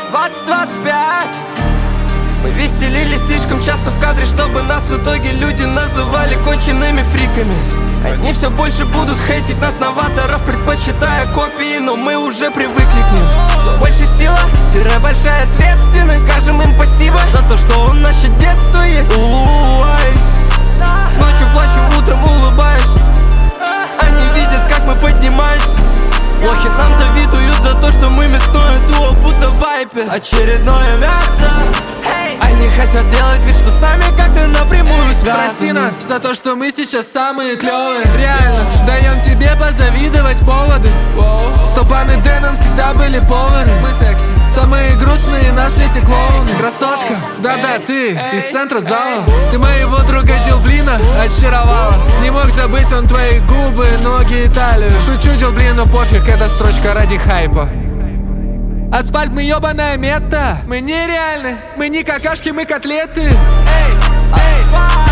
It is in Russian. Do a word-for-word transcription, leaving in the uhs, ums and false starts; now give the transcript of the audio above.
двадцать двадцать пять. Мы веселились слишком часто в кадре, чтобы нас в итоге люди называли конченными фриками. Одни все больше будут хейтить нас, новаторов, предпочитая копии, но мы уже привыкли к ним. Все больше сила, тире большая ответственность. Скажем им спасибо за то, что у наше детство есть. У-у-ай. Ночью плачу, утром улыбаюсь. Они видят, как мы поднимаемся. Лохи нам завидуют за то, что мы мясное дуо, будто в вайпе. Очередное мясо. Они хотят делать вид, что с нами как-то напрямую связаны. Прости нас за то, что мы сейчас самые клевые. Реально, даем тебе позавидовать поводы. Стопан и Дэном всегда были повары. Мы секси, самые грустные на свете клоуны. Красотка, да-да, ты из центра зала. Ты моего друга Дилблина очаровала. Не мог забыть он твои губы, ноги и талию. Шучу, Дилблин, но пофиг, эта строчка ради хайпа. Асфальт, мы ёбаная мета. Мы нереальны, мы не какашки, мы котлеты. Эй, эй.